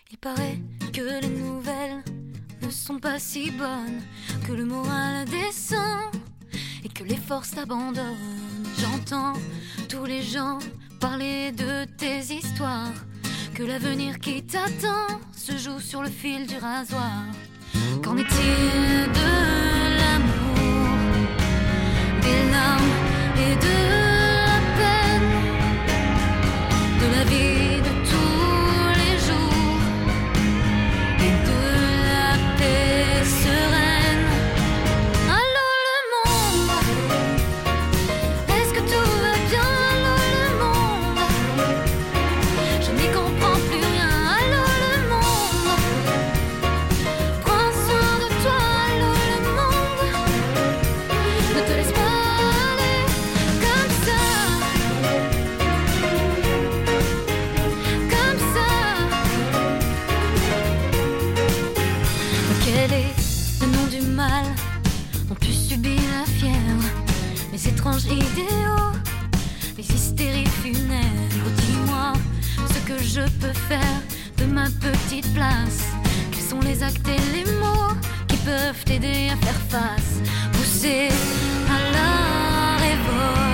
Il paraît que les nouvelles ne sont pas si bonnes, que le moral descend et que les forces abandonnent. J'entends tous les gens parler de tes histoires, que l'avenir qui t'attend se joue sur le fil du rasoir. Qu'en est-il de l'amour, des larmes et de la peine, de la vie de tous les jours et de la paix sereine? Allô le monde, est-ce que tout va bien? Allô le monde, je n'y comprends plus rien. Allô le monde, prends soin de toi. Allô le monde, ne te laisse pas aller comme ça, comme ça. Quel est le nom du mal dont tu subis la fièvre? Les étranges idéaux, les hystéries funèbres. Dis-moi ce que je peux faire de ma petite place. Quels sont les actes et les mots qui peuvent t'aider à faire face, pousser à la révolte?